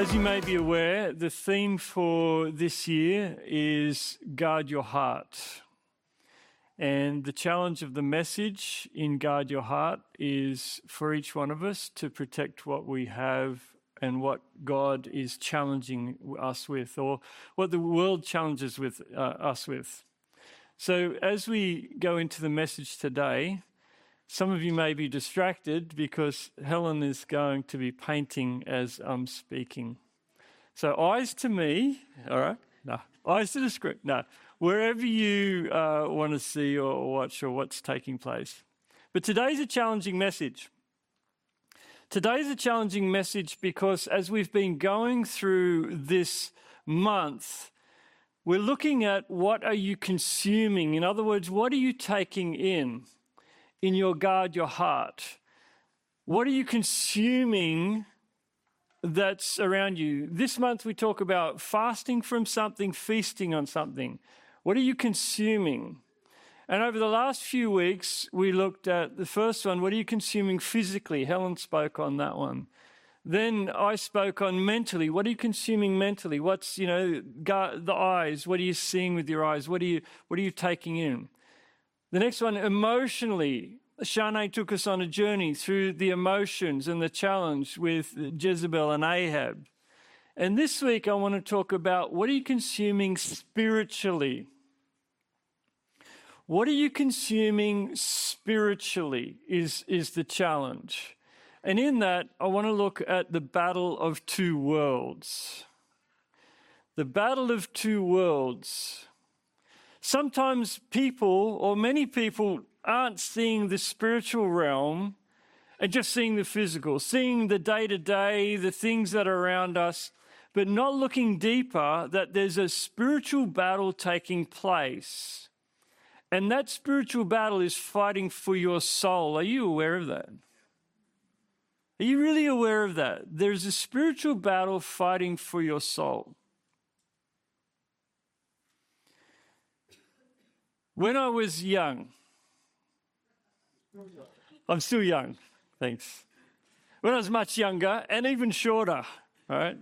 As you may be aware, the theme for this year is Guard Your Heart. And the challenge of the message in Guard Your Heart is for each one of us to protect what we have and what God is challenging us with, or what the world challenges us with. So as we go into the message today, some of you may be distracted because Helen is going to be painting as I'm speaking. So eyes to me, all right? No. Eyes to the screen, no. Wherever you want to see or watch or what's taking place. But today's a challenging message. Today's a challenging message because as we've been going through this month, we're looking at what are you consuming? In other words, what are you taking in your Guard Your Heart? What are you consuming that's around you? This month we talk about fasting from something, feasting on something. What are you consuming? And over the last few weeks, we looked at the first one, what are you consuming physically? Helen spoke on that one. Then I spoke on mentally. What are you consuming mentally? What's, the eyes? What are you seeing with your eyes? What are you taking in? The next one, emotionally. Shanae took us on a journey through the emotions and the challenge with Jezebel and Ahab. And this week I want to talk about what are you consuming spiritually? What are you consuming spiritually is the challenge. And in that, I want to look at the battle of two worlds. The battle of two worlds. Sometimes people, or many people, aren't seeing the spiritual realm and just seeing the physical, seeing the day-to-day, the things that are around us, but not looking deeper that there's a spiritual battle taking place. And that spiritual battle is fighting for your soul. Are you aware of that? Are you really aware of that? There's a spiritual battle fighting for your soul. When I was young, I'm still young, thanks. When I was much younger and even shorter, all right?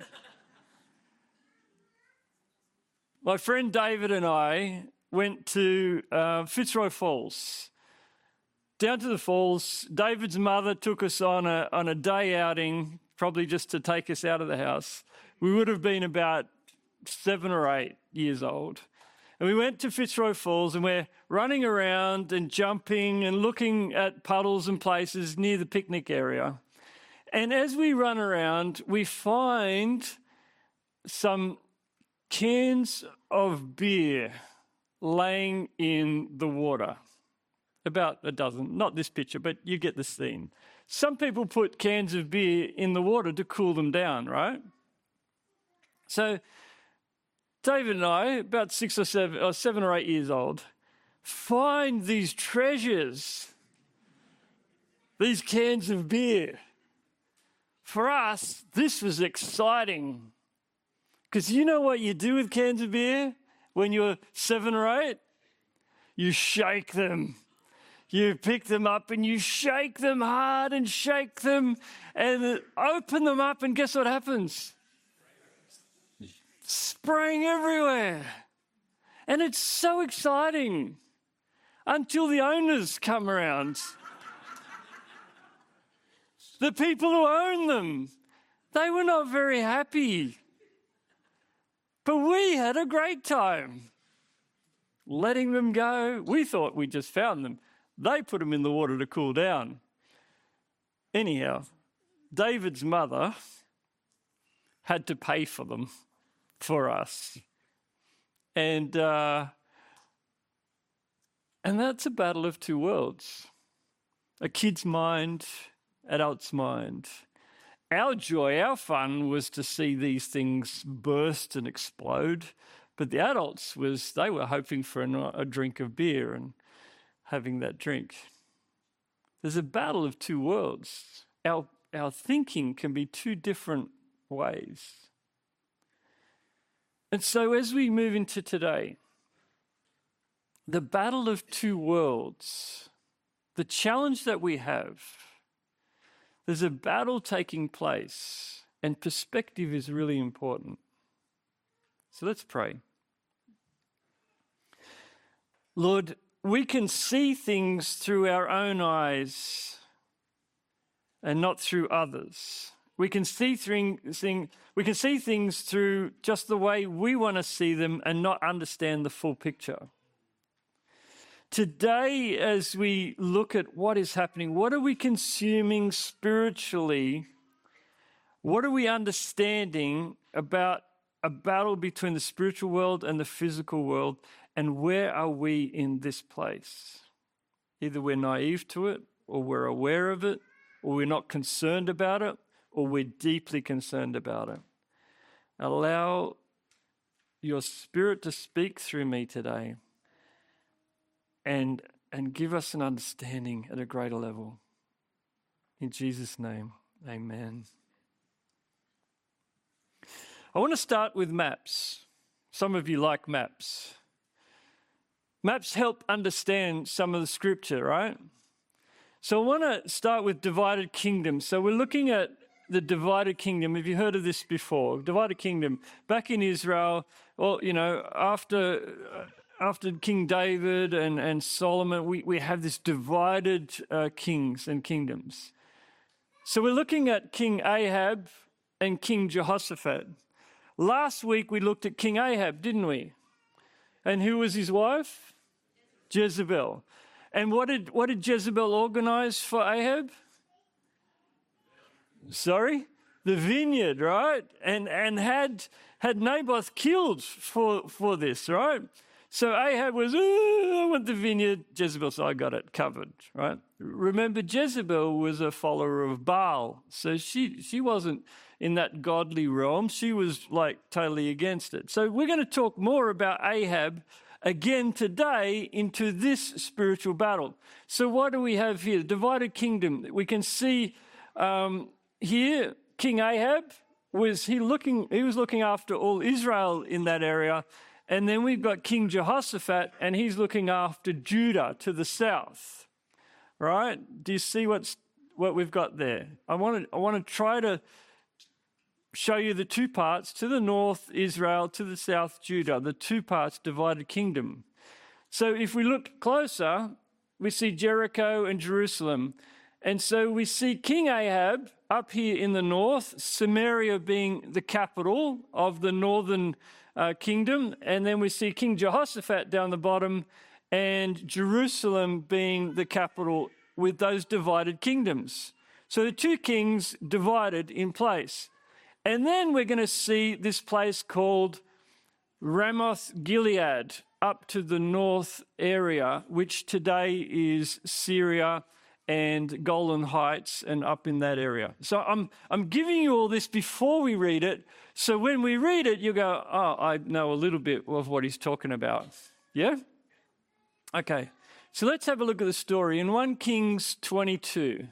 My friend David and I went to Fitzroy Falls. Down to the falls, David's mother took us on a day outing, probably just to take us out of the house. We would have been about 7 or 8 years old. And we went to Fitzroy Falls and we're running around and jumping and looking at puddles and places near the picnic area. And as we run around, we find some cans of beer laying in the water. About a dozen, not this picture, but you get the scene. Some people put cans of beer in the water to cool them down, right? So David and I, about 7 or 8 years old, find these treasures, these cans of beer. For us, this was exciting. Because you know what you do with cans of beer when you're 7 or 8? You shake them. You pick them up and you shake them hard and shake them and open them up, and guess what happens? Spraying everywhere. And it's so exciting until the owners come around. The people who own them, they were not very happy. But we had a great time letting them go. We thought we just found them. They put them in the water to cool down. Anyhow, David's mother had to pay for them for us. And that's a battle of two worlds. A kid's mind, adult's mind. Our joy, our fun was to see these things burst and explode. But the adults they were hoping for a drink of beer and having that drink. There's a battle of two worlds. Our thinking can be two different ways. And so as we move into today, the battle of two worlds, the challenge that we have, there's a battle taking place And perspective is really important. So let's pray. Lord, we can see things through our own eyes and not through others. We can see things through just the way we want to see them and not understand the full picture. Today, as we look at what is happening, what are we consuming spiritually? What are we understanding about a battle between the spiritual world and the physical world? And where are we in this place? Either we're naive to it, or we're aware of it, or we're not concerned about it, or we're deeply concerned about it. Allow your Spirit to speak through me today and give us an understanding at a greater level. In Jesus' name, amen. I want to start with maps. Some of you like maps. Maps help understand some of the scripture, right? So I want to start with divided kingdom. So we're looking at the divided kingdom. Have you heard of this before? Divided kingdom. Back in Israel, well, after King David and Solomon, we have this divided kings and kingdoms. So we're looking at King Ahab and King Jehoshaphat. Last week we looked at King Ahab, didn't we? And who was his wife? Jezebel. And what did Jezebel organize for Ahab? Sorry? The vineyard, right? And had Naboth killed for this, right? So Ahab was, I want the vineyard. Jezebel said, I got it covered, right? Remember, Jezebel was a follower of Baal. So she wasn't in that godly realm. She was like totally against it. So we're going to talk more about Ahab again today into this spiritual battle. So what do we have here? The divided kingdom. We can see here King Ahab was looking after all Israel in that area. And then we've got King Jehoshaphat, and he's looking after Judah to the south. Right? Do you see what we've got there? I want to try to show you the two parts, to the north Israel, to the south Judah, the two parts divided kingdom. So if we look closer, we see Jericho and Jerusalem. And so we see King Ahab up here in the north, Samaria being the capital of the northern kingdom. And then we see King Jehoshaphat down the bottom and Jerusalem being the capital with those divided kingdoms. So the two kings divided in place. And then we're going to see this place called Ramoth Gilead up to the north area, which today is Syria and Golan Heights and up in that area. So I'm giving you all this before we read it. So when we read it, you go, oh, I know a little bit of what he's talking about. Yeah? Okay. So let's have a look at the story in 1 Kings 22.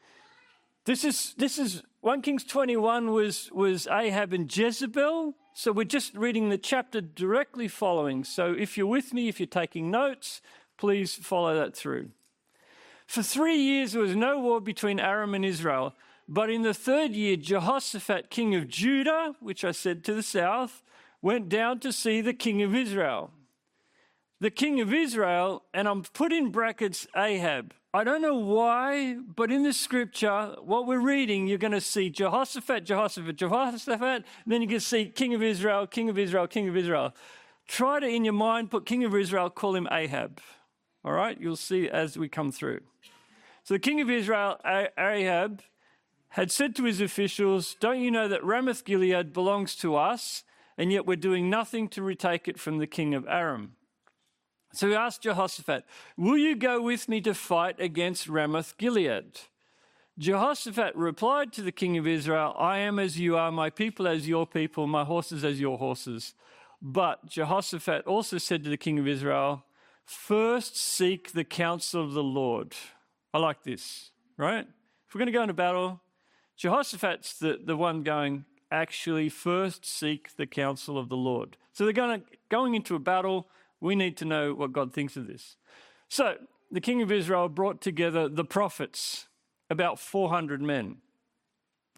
This is 1 Kings 21 was Ahab and Jezebel. So we're just reading the chapter directly following. So if you're with me, if you're taking notes, please follow that through. For 3 years there was no war between Aram and Israel. But in the third year, Jehoshaphat, king of Judah, which I said to the south, went down to see the king of Israel. The king of Israel, and I'm put in brackets Ahab. I don't know why, but in the scripture, what we're reading, you're going to see Jehoshaphat, Jehoshaphat, Jehoshaphat, and then you can see king of Israel, king of Israel, king of Israel. Try to, in your mind, put king of Israel, call him Ahab. All right? You'll see as we come through. So the king of Israel, Ahab, had said to his officials, don't you know that Ramoth Gilead belongs to us, and yet we're doing nothing to retake it from the king of Aram? So he asked Jehoshaphat, will you go with me to fight against Ramoth Gilead? Jehoshaphat replied to the king of Israel, I am as you are, my people as your people, my horses as your horses. But Jehoshaphat also said to the king of Israel, first seek the counsel of the Lord. I like this, right? If we're going to go into battle, Jehoshaphat's the one going, actually first seek the counsel of the Lord. So they're going into a battle. We need to know what God thinks of this. So the king of Israel brought together the prophets, about 400 men.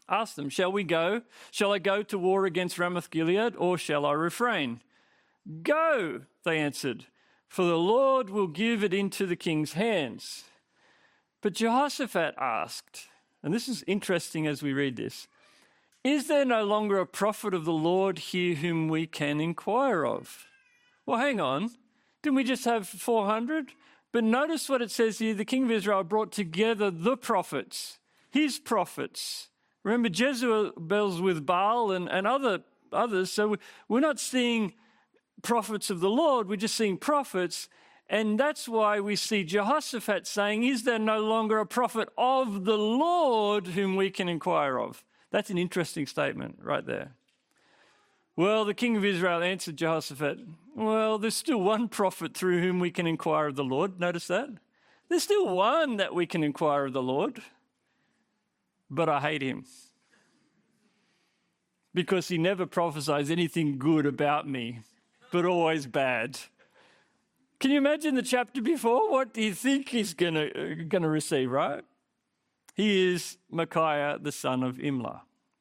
Ask them, shall we go? Shall I go to war against Ramoth Gilead, or shall I refrain? Go, they answered, for the Lord will give it into the king's hands. But Jehoshaphat asked, and this is interesting as we read this, is there no longer a prophet of the Lord here whom we can inquire of? Well, hang on. Didn't we just have 400? But notice what it says here. The king of Israel brought together the prophets, his prophets. Remember, Jezebel's with Baal and others. So we're not seeing prophets of the Lord. We're just seeing prophets. And that's why we see Jehoshaphat saying, is there no longer a prophet of the Lord whom we can inquire of? That's an interesting statement right there. Well, the king of Israel answered Jehoshaphat, well, there's still one prophet through whom we can inquire of the Lord. Notice that. There's still one that we can inquire of the Lord. But I hate him because he never prophesies anything good about me, but always bad. Can you imagine the chapter before? What do you think he's going to receive, right? He is Micaiah, the son of Imlah.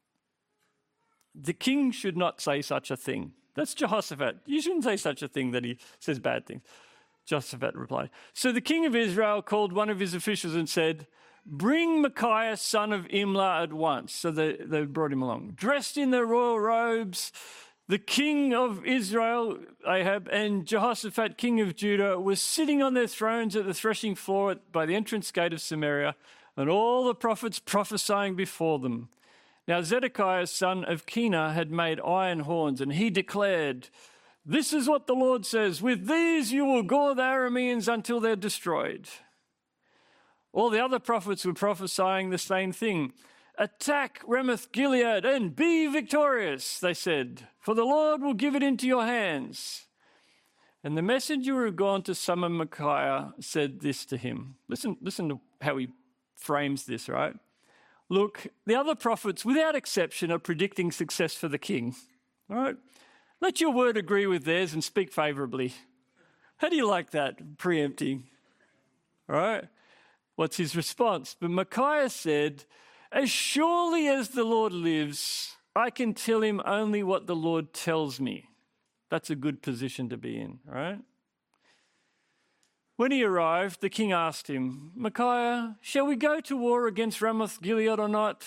The king should not say such a thing. That's Jehoshaphat. You shouldn't say such a thing that he says bad things. Jehoshaphat replied. So the king of Israel called one of his officials and said, bring Micaiah, son of Imlah, at once. So they brought him along. Dressed in their royal robes, the king of Israel, Ahab, and Jehoshaphat, king of Judah, were sitting on their thrones at the threshing floor by the entrance gate of Samaria, and all the prophets prophesying before them. Now Zedekiah, son of Kenah, had made iron horns, and he declared, this is what the Lord says, with these you will gore the Arameans until they're destroyed. All the other prophets were prophesying the same thing. Attack Ramoth Gilead and be victorious, they said, for the Lord will give it into your hands. And the messenger who had gone to summon Micaiah said this to him. Listen to how he frames this, right? Look, the other prophets, without exception, are predicting success for the king. All right? Let your word agree with theirs and speak favorably. How do you like that, preempting? All right? What's his response? But Micaiah said, as surely as the Lord lives, I can tell him only what the Lord tells me. That's a good position to be in, all right? When he arrived, the king asked him, Micaiah, shall we go to war against Ramoth Gilead or not?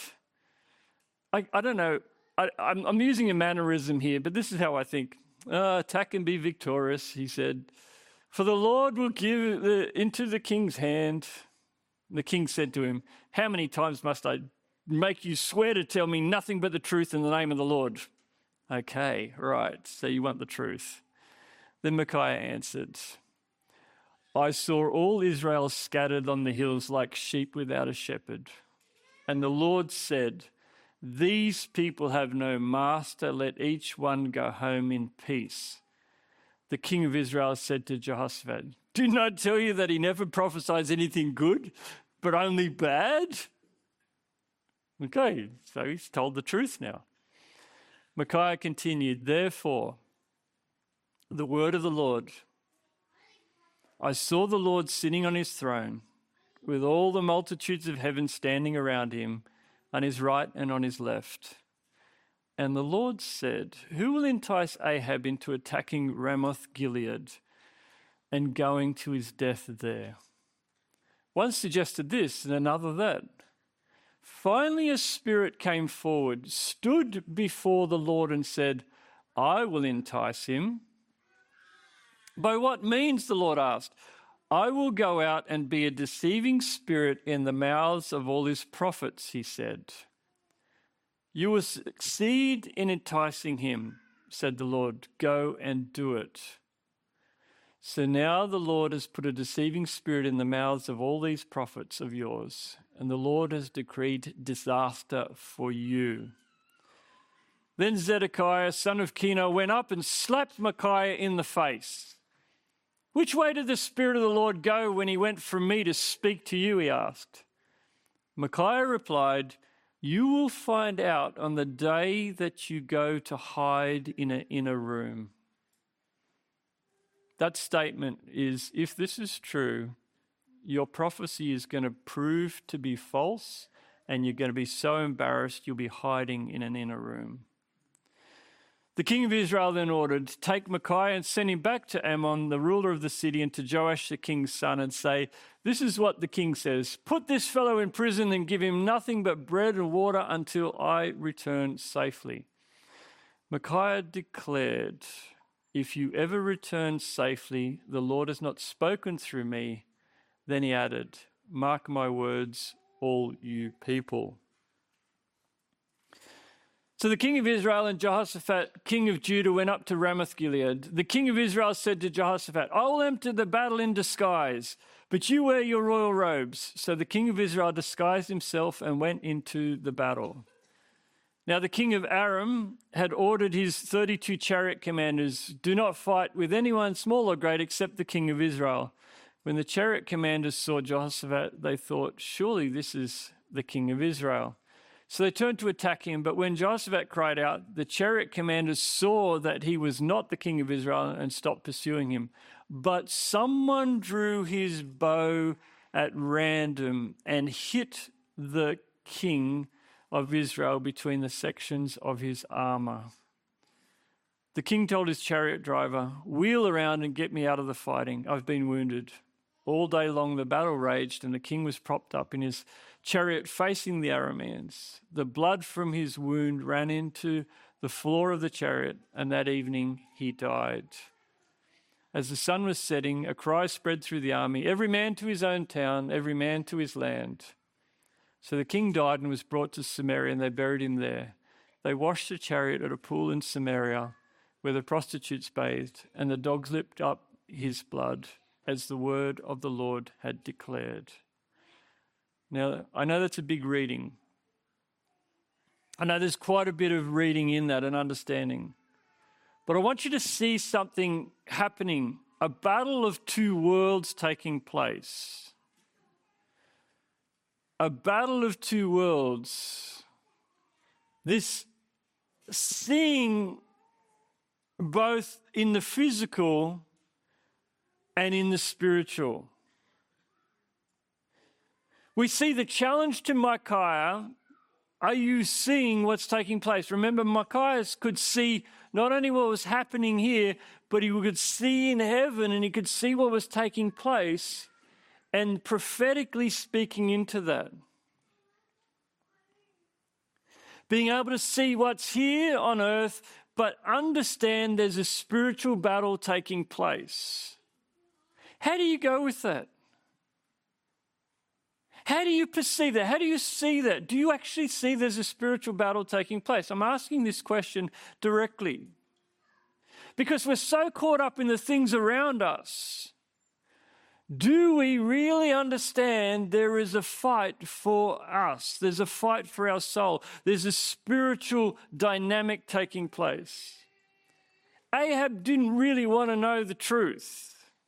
I don't know. I'm using a mannerism here, but this is how I think. Attack and be victorious, he said. For the Lord will give into the king's hand. The king said to him, how many times must I make you swear to tell me nothing but the truth in the name of the Lord? Okay, right, so you want the truth. Then Micaiah answered, I saw all Israel scattered on the hills like sheep without a shepherd. And the Lord said, these people have no master, let each one go home in peace. The king of Israel said to Jehoshaphat, didn't I tell you that he never prophesies anything good, but only bad? Okay, so he's told the truth now. Micaiah continued, therefore, the word of the Lord, I saw the Lord sitting on his throne, with all the multitudes of heaven standing around him, on his right and on his left. And the Lord said, who will entice Ahab into attacking Ramoth Gilead and going to his death there? One suggested this and another that. Finally a spirit came forward, stood before the Lord and said, I will entice him. By what means, the Lord asked. I will go out and be a deceiving spirit in the mouths of all his prophets, he said. You will succeed in enticing him, said the Lord. Go and do it. So now the Lord has put a deceiving spirit in the mouths of all these prophets of yours, and the Lord has decreed disaster for you. Then Zedekiah, son of Kenah, went up and slapped Micaiah in the face. Which way did the Spirit of the Lord go when he went from me to speak to you, he asked. Micaiah replied, you will find out on the day that you go to hide in an inner room. That statement is, if this is true, your prophecy is going to prove to be false and you're going to be so embarrassed you'll be hiding in an inner room. The king of Israel then ordered, take Micaiah and send him back to Ammon, the ruler of the city, and to Joash the king's son, and say, this is what the king says, put this fellow in prison and give him nothing but bread and water until I return safely. Micaiah declared, if you ever return safely, the Lord has not spoken through me. Then he added, mark my words, all you people. So the king of Israel and Jehoshaphat, king of Judah, went up to Ramoth-Gilead. The king of Israel said to Jehoshaphat, I will enter the battle in disguise, but you wear your royal robes. So the king of Israel disguised himself and went into the battle. Now the king of Aram had ordered his 32 chariot commanders, do not fight with anyone small or great except the king of Israel. When the chariot commanders saw Jehoshaphat, they thought, surely this is the king of Israel. So they turned to attack him, but when Jehoshaphat cried out, the chariot commanders saw that he was not the king of Israel and stopped pursuing him. But someone drew his bow at random and hit the king of Israel between the sections of his armor. The king told his chariot driver, wheel around and get me out of the fighting. I've been wounded. All day long the battle raged, and the king was propped up in his chariot facing the Arameans. The blood from his wound ran into the floor of the chariot, and that evening he died. As the sun was setting, a cry spread through the army, every man to his own town, every man to his land. So the king died and was brought to Samaria, and they buried him there. They washed the chariot at a pool in Samaria, where the prostitutes bathed, and the dogs licked up his blood, as the word of the Lord had declared. Now, I know that's a big reading. I know there's quite a bit of reading in that and understanding. But I want you to see something happening, a battle of two worlds taking place. A battle of two worlds. This seeing both in the physical and in the spiritual. We see the challenge to Micaiah. Are you seeing what's taking place? Remember, Micaiah could see not only what was happening here, but he could see in heaven and he could see what was taking place and prophetically speaking into that. Being able to see what's here on earth, but understand there's a spiritual battle taking place. How do you go with that? How do you perceive that? How do you see that? Do you actually see there's a spiritual battle taking place? I'm asking this question directly because we're so caught up in the things around us. Do we really understand there is a fight for us? There's a fight for our soul. There's a spiritual dynamic taking place. Ahab didn't really want to know the truth.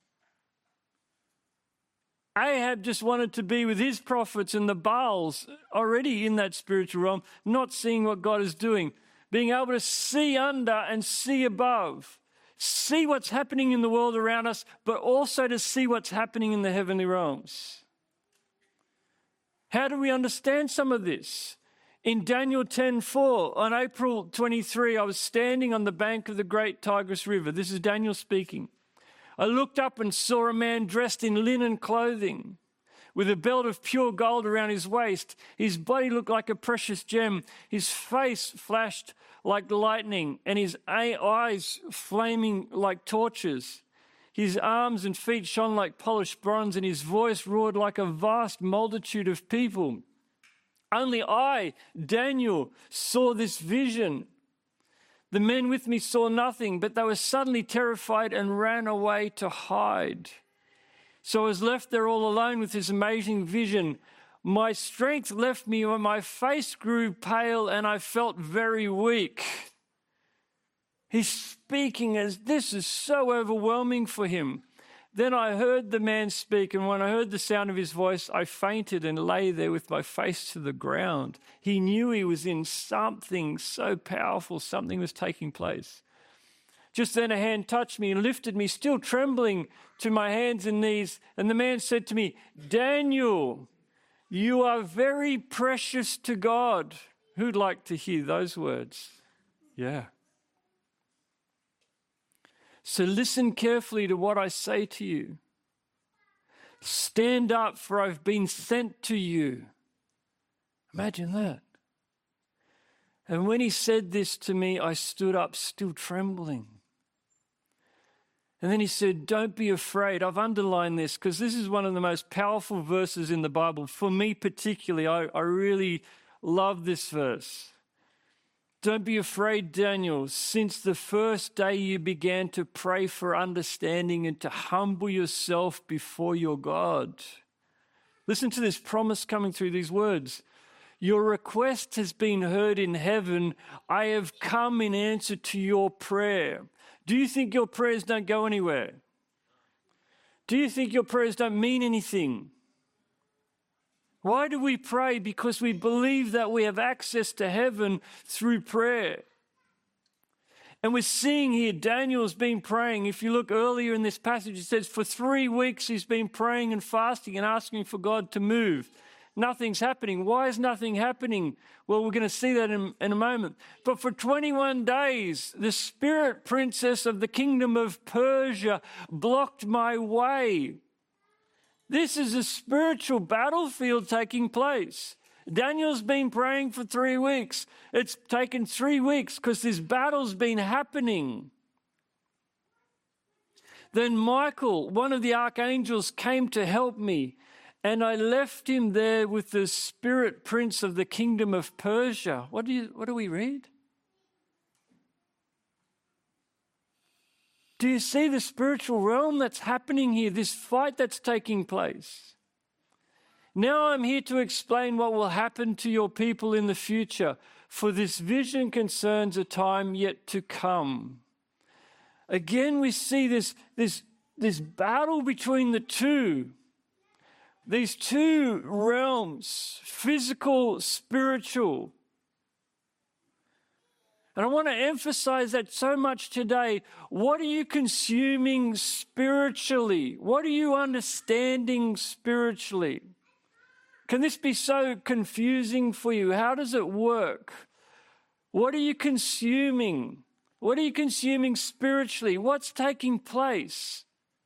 Ahab just wanted to be with his prophets and the Baals already in that spiritual realm, not seeing what God is doing, being able to see under and see above, see what's happening in the world around us, but also to see what's happening in the heavenly realms. How do we understand some of this? In Daniel 10:4, on April 23, I was standing on the bank of the great Tigris River. This is Daniel speaking. I looked up and saw a man dressed in linen clothing with a belt of pure gold around his waist. His body looked like a precious gem. His face flashed like lightning and his eyes flaming like torches. His arms and feet shone like polished bronze and his voice roared like a vast multitude of people. Only I, Daniel, saw this vision. The men with me saw nothing, but they were suddenly terrified and ran away to hide. So I was left there all alone with this amazing vision. My strength left me, my face grew pale, and I felt very weak. He's speaking as this is so overwhelming for him. Then I heard the man speak, and when I heard the sound of his voice, I fainted and lay there with my face to the ground. He knew he was in something so powerful, something was taking place. Just then a hand touched me and lifted me, still trembling, to my hands and knees. And the man said to me, Daniel, You are very precious to God. Who'd like to hear those words? Yeah. So listen carefully to what I say to you. Stand up, for I've been sent to you. Imagine that. And when he said this to me, I stood up still trembling. And then he said, don't be afraid. I've underlined this because this is one of the most powerful verses in the Bible. For me particularly, I really love this verse. Don't be afraid, Daniel, since the first day you began to pray for understanding and to humble yourself before your God. Listen to this promise coming through these words. Your request has been heard in heaven. I have come in answer to your prayer. Do you think your prayers don't go anywhere? Do you think your prayers don't mean anything? Why do we pray? Because we believe that we have access to heaven through prayer. And we're seeing here Daniel's been praying. If you look earlier in this passage, it says for 3 weeks he's been praying and fasting and asking for God to move. Nothing's happening. Why is nothing happening? Well, we're going to see that in a moment. But for 21 days, the spirit princess of the kingdom of Persia blocked my way. This is a spiritual battlefield taking place. Daniel's been praying for 3 weeks. It's taken 3 weeks because this battle's been happening. Then Michael, one of the archangels, came to help me, and I left him there with the spirit prince of the kingdom of Persia. What do we read? Do you see the spiritual realm that's happening here, this fight that's taking place? Now I'm here to explain what will happen to your people in the future, for this vision concerns a time yet to come. Again, we see this battle between these two realms, physical, spiritual. And I want to emphasize that so much today. What are you consuming spiritually? What are you understanding spiritually? Can this be so confusing for you? How does it work? What are you consuming? What are you consuming spiritually? What's taking place?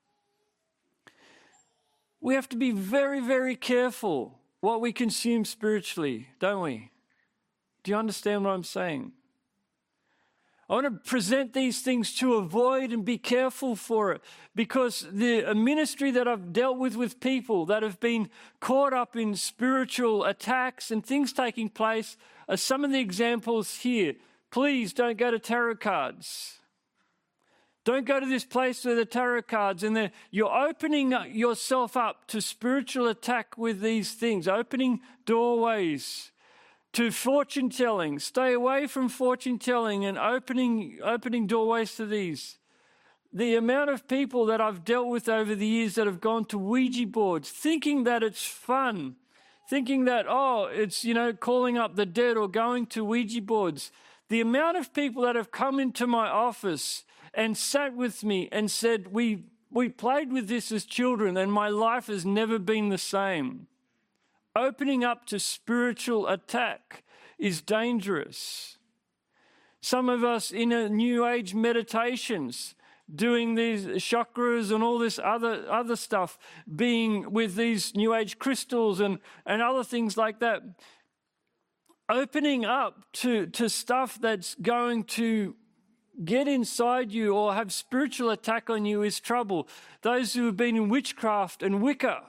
We have to be very, very careful what we consume spiritually, don't we? Do you understand what I'm saying? I want to present these things to avoid and be careful for it, because the ministry that I've dealt with people that have been caught up in spiritual attacks and things taking place are some of the examples here. Please don't go to tarot cards. Don't go to this place where the tarot cards and you're opening yourself up to spiritual attack with these things, opening doorways to fortune telling. Stay away from fortune telling and opening doorways to these. The amount of people that I've dealt with over the years that have gone to Ouija boards, thinking that it's fun, thinking that, it's, calling up the dead or going to Ouija boards. The amount of people that have come into my office and sat with me and said, we played with this as children and my life has never been the same. Opening up to spiritual attack is dangerous. Some of us in a New Age meditations, doing these chakras and all this other stuff, being with these New Age crystals and other things like that, opening up to stuff that's going to get inside you or have spiritual attack on you is trouble. Those who have been in witchcraft and Wicca,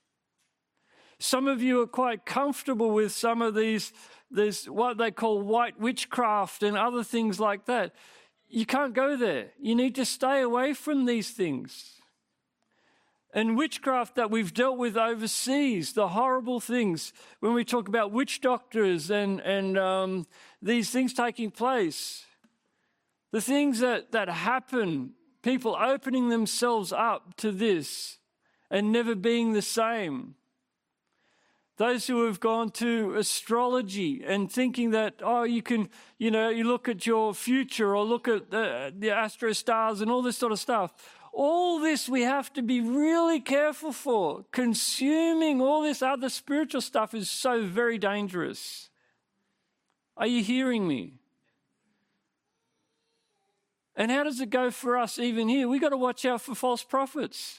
some of you are quite comfortable with some of these what they call white witchcraft and other things like that. You can't go there. You need to stay away from these things. And witchcraft that we've dealt with overseas, the horrible things, when we talk about witch doctors and these things taking place, the things that happen, people opening themselves up to this and never being the same. Those who have gone to astrology and thinking that, you can, you look at your future or look at the astro stars and all this sort of stuff. All this we have to be really careful for. Consuming all this other spiritual stuff is so very dangerous. Are you hearing me? And how does it go for us even here? We've got to watch out for false prophets.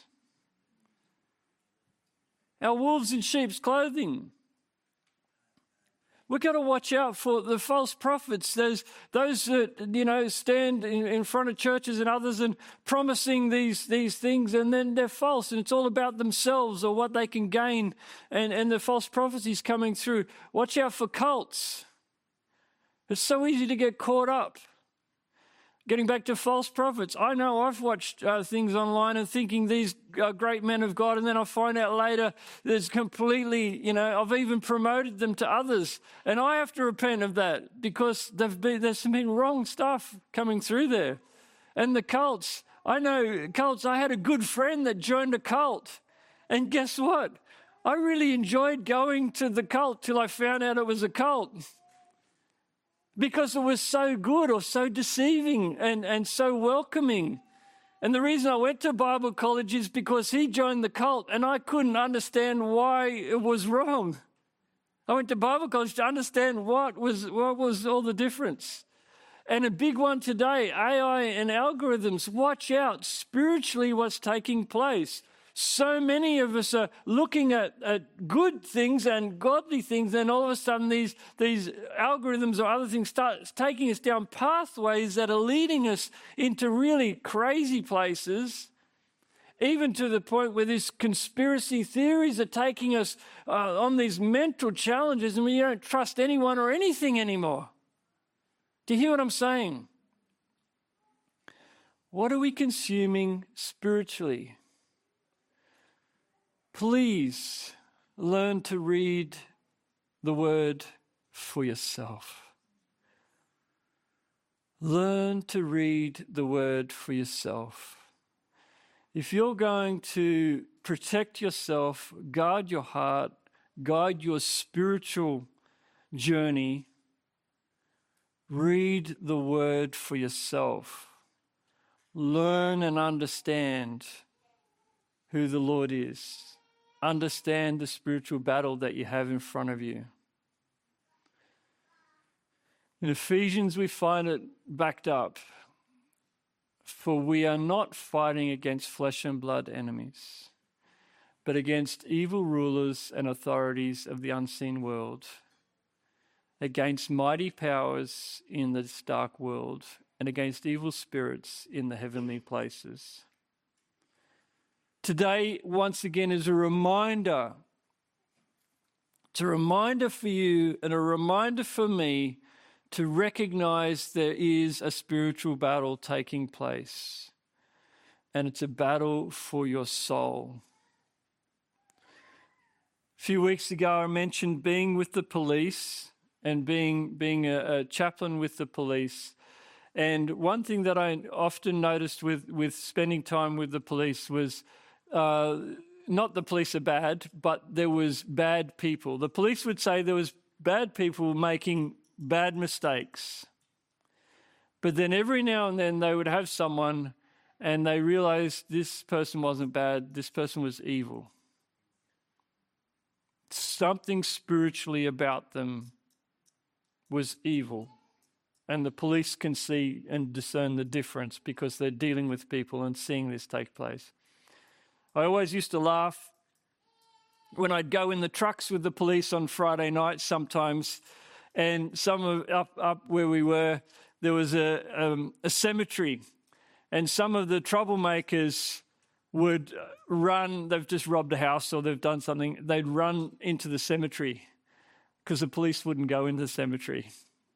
Our wolves in sheep's clothing. We've got to watch out for the false prophets, those that, stand in front of churches and others and promising these things, and then they're false, and it's all about themselves or what they can gain, and the false prophecies coming through. Watch out for cults. It's so easy to get caught up. Getting back to false prophets, I know I've watched things online and thinking these are great men of God, and then I find out later there's completely, I've even promoted them to others, and I have to repent of that because there's been wrong stuff coming through there. And the cults, I know cults, I had a good friend that joined a cult, and guess what? I really enjoyed going to the cult till I found out it was a cult. Because it was so good or so deceiving and so welcoming. And the reason I went to Bible college is because he joined the cult and I couldn't understand why it was wrong. I went to Bible college to understand what was all the difference. And a big one today, AI and algorithms. Watch out spiritually what's taking place. So many of us are looking at good things and godly things, and all of a sudden these algorithms or other things start taking us down pathways that are leading us into really crazy places, even to the point where these conspiracy theories are taking us on these mental challenges, and we don't trust anyone or anything anymore. Do you hear what I'm saying? What are we consuming spiritually? Please learn to read the word for yourself. Learn to read the word for yourself. If you're going to protect yourself, guard your heart, guide your spiritual journey, read the word for yourself. Learn and understand who the Lord is. Understand the spiritual battle that you have in front of you. In Ephesians, we find it backed up. For we are not fighting against flesh and blood enemies, but against evil rulers and authorities of the unseen world, against mighty powers in this dark world, and against evil spirits in the heavenly places. Today, once again, is a reminder. It's a reminder for you and a reminder for me to recognize there is a spiritual battle taking place. And it's a battle for your soul. A few weeks ago, I mentioned being with the police and being a chaplain with the police. And one thing that I often noticed with spending time with the police was not the police are bad, but there was bad people. The police would say there was bad people making bad mistakes. But then every now and then they would have someone and they realized this person wasn't bad, this person was evil. Something spiritually about them was evil. And the police can see and discern the difference because they're dealing with people and seeing this take place. I always used to laugh when I'd go in the trucks with the police on Friday nights sometimes, and up where we were, there was a cemetery, and some of the troublemakers would run. They've just robbed a house or they've done something. They'd run into the cemetery because the police wouldn't go into the cemetery,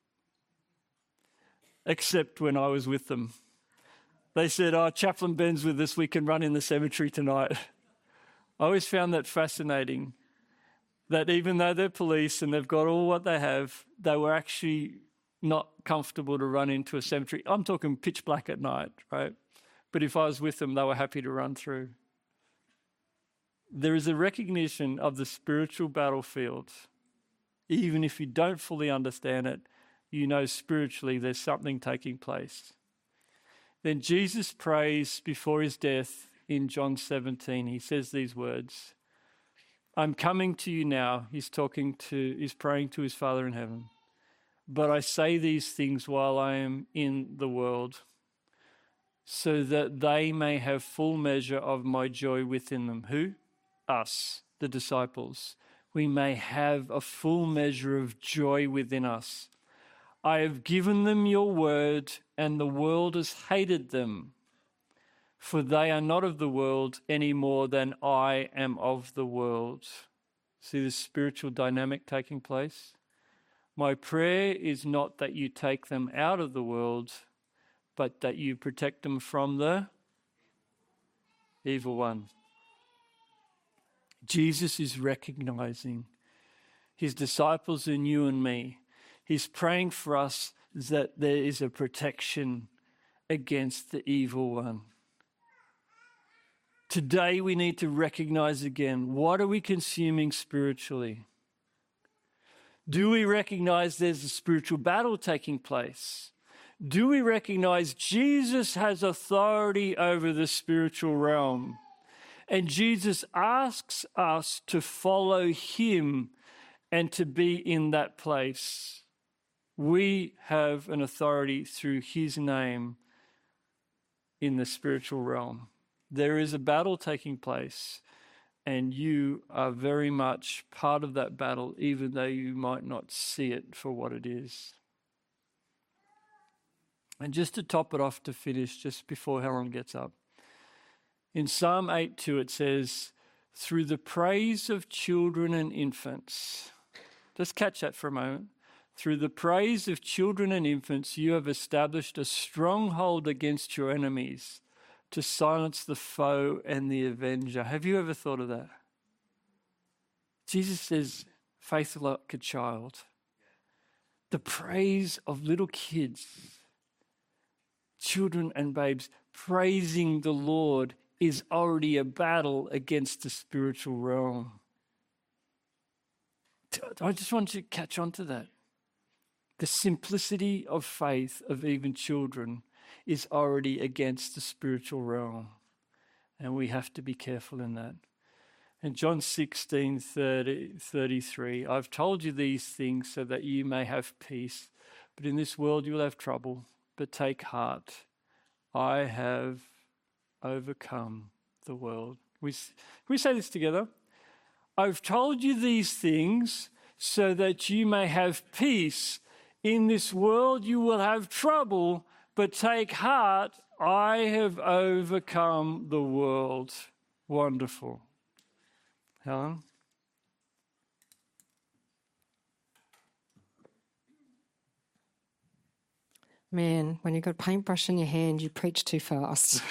except when I was with them. They said, Chaplain Ben's with us, we can run in the cemetery tonight. I always found that fascinating, that even though they're police and they've got all what they have, they were actually not comfortable to run into a cemetery. I'm talking pitch black at night, right? But if I was with them, they were happy to run through. There is a recognition of the spiritual battlefield. Even if you don't fully understand it, you know spiritually there's something taking place. Then Jesus prays before his death in John 17. He says these words, I'm coming to you now. He's praying to his Father in heaven. But I say these things while I am in the world, so that they may have full measure of my joy within them. Who? Us, the disciples. We may have a full measure of joy within us. I have given them your word, and the world has hated them, for they are not of the world any more than I am of the world. See the spiritual dynamic taking place? My prayer is not that you take them out of the world, but that you protect them from the evil one. Jesus is recognizing his disciples and you and me. He's praying for us that there is a protection against the evil one. Today we need to recognize again, what are we consuming spiritually? Do we recognize there's a spiritual battle taking place? Do we recognize Jesus has authority over the spiritual realm? And Jesus asks us to follow him and to be in that place. We have an authority through his name in the spiritual realm. There is a battle taking place, and you are very much part of that battle, even though you might not see it for what it is. And just to top it off to finish, just before Helen gets up, in Psalm 8:2 it says, through the praise of children and infants. Just catch that for a moment. Through the praise of children and infants, you have established a stronghold against your enemies to silence the foe and the avenger. Have you ever thought of that? Jesus says, faith like a child. The praise of little kids, children and babes, praising the Lord is already a battle against the spiritual realm. I just want you to catch on to that. The simplicity of faith of even children is already against the spiritual realm. And we have to be careful in that. And John 16:33, I've told you these things so that you may have peace, but in this world you will have trouble. But take heart, I have overcome the world. Can we say this together? I've told you these things so that you may have peace. In this world you will have trouble, but take heart, I have overcome the world. Wonderful. Helen? Man, when you've got a paintbrush in your hand, you preach too fast.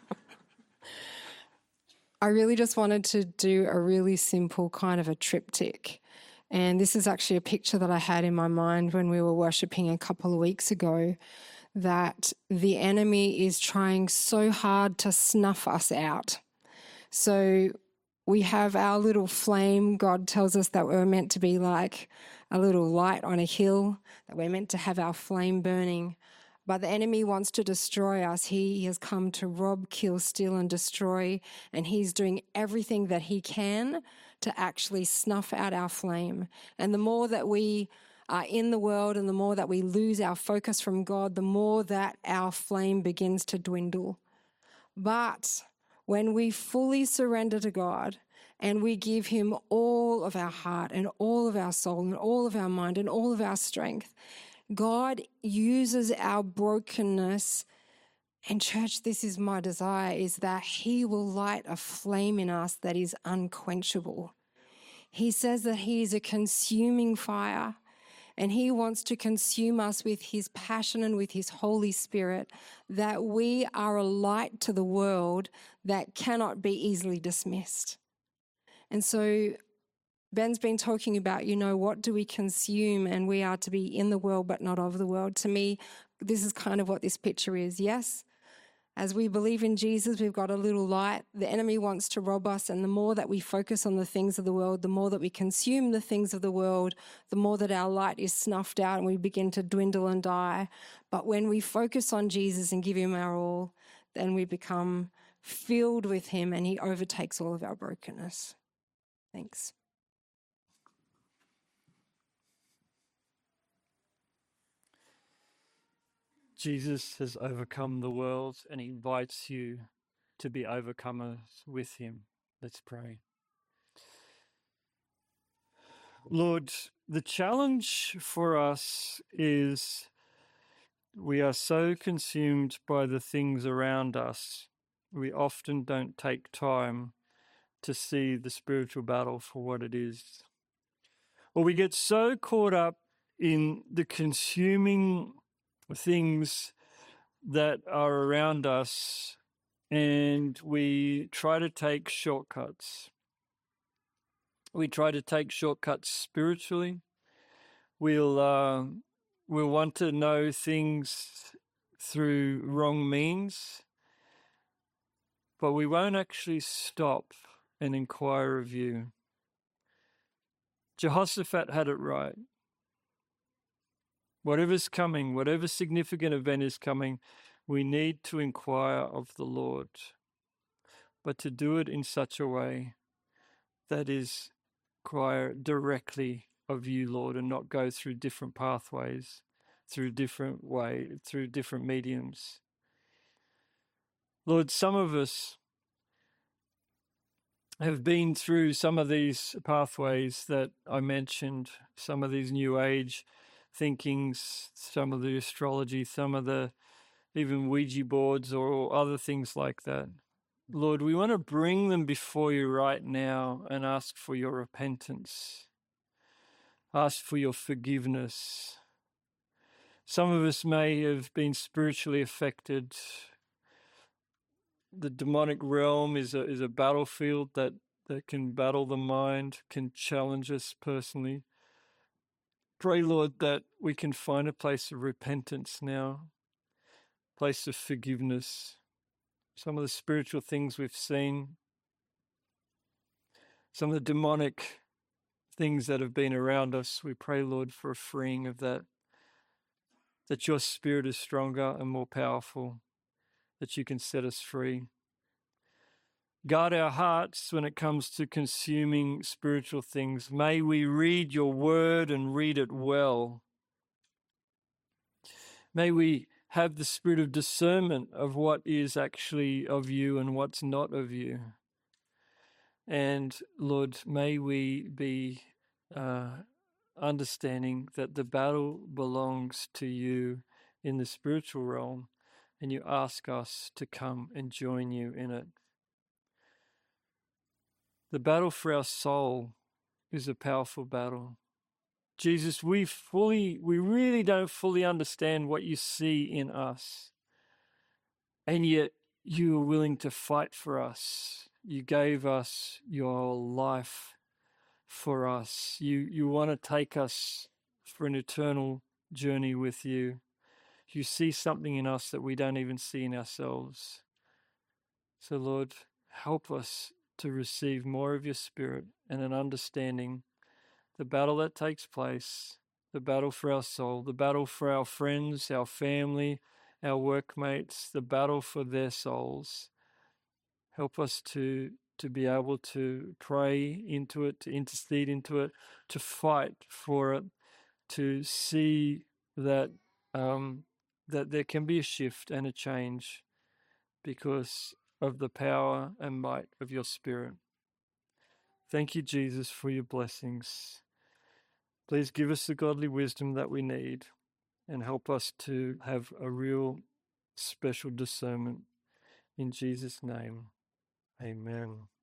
I really just wanted to do a really simple kind of a triptych. And this is actually a picture that I had in my mind when we were worshipping a couple of weeks ago, that the enemy is trying so hard to snuff us out. So we have our little flame. God tells us that we're meant to be like a little light on a hill, that we're meant to have our flame burning. But the enemy wants to destroy us. He has come to rob, kill, steal, and destroy, and he's doing everything that he can to actually snuff out our flame. And the more that we are in the world and the more that we lose our focus from God, the more that our flame begins to dwindle. But when we fully surrender to God and we give him all of our heart and all of our soul and all of our mind and all of our strength, God uses our brokenness. And church, this is my desire, is that he will light a flame in us that is unquenchable. He says that he is a consuming fire, and he wants to consume us with his passion and with his Holy Spirit, that we are a light to the world that cannot be easily dismissed. And so Ben's been talking about, what do we consume? And we are to be in the world but not of the world. To me, this is kind of what this picture is. Yes, As we believe in Jesus, we've got a little light. The enemy wants to rob us, and the more that we focus on the things of the world, the more that we consume the things of the world, the more that our light is snuffed out and we begin to dwindle and die. But when we focus on Jesus and give him our all, then we become filled with him and he overtakes all of our brokenness. Thanks. Jesus has overcome the world and he invites you to be overcomers with him. Let's pray. Lord, the challenge for us is we are so consumed by the things around us, we often don't take time to see the spiritual battle for what it is. Or we get so caught up in the consuming things that are around us and we try to take shortcuts. We try to take shortcuts spiritually. We'll want to know things through wrong means, but we won't actually stop and inquire of you. Jehoshaphat had it right. Whatever's coming, whatever significant event is coming, we need to inquire of the Lord, but to do it in such a way that is inquire directly of you, Lord, and not go through different pathways, through different mediums. Lord, some of us have been through some of these pathways that I mentioned, some of these New Age thinkings, some of the astrology, some of the even Ouija boards or other things like that. Lord, we want to bring them before you right now and ask for your repentance, ask for your forgiveness. Some of us may have been spiritually affected. The demonic realm is a battlefield that can battle the mind, can challenge us personally. Pray, Lord, that we can find a place of repentance now, a place of forgiveness. Some of the spiritual things we've seen, some of the demonic things that have been around us, we pray, Lord, for a freeing of that your spirit is stronger and more powerful, that you can set us free. Guard our hearts when it comes to consuming spiritual things. May we read your word and read it well. May we have the spirit of discernment of what is actually of you and what's not of you. And Lord, may we be understanding that the battle belongs to you in the spiritual realm, and you ask us to come and join you in it. The battle for our soul is a powerful battle. Jesus, we really don't fully understand what you see in us. And yet you are willing to fight for us. You gave us your life for us. You want to take us for an eternal journey with you. You see something in us that we don't even see in ourselves. So Lord, help us to receive more of your spirit and an understanding the battle that takes place, the battle for our soul, the battle for our friends, our family, our workmates, the battle for their souls. Help us to be able to pray into it, to intercede into it, to fight for it, to see that that there can be a shift and a change because of the power and might of your Spirit. Thank you, Jesus, for your blessings. Please give us the godly wisdom that we need and help us to have a real special discernment. In Jesus' name, amen.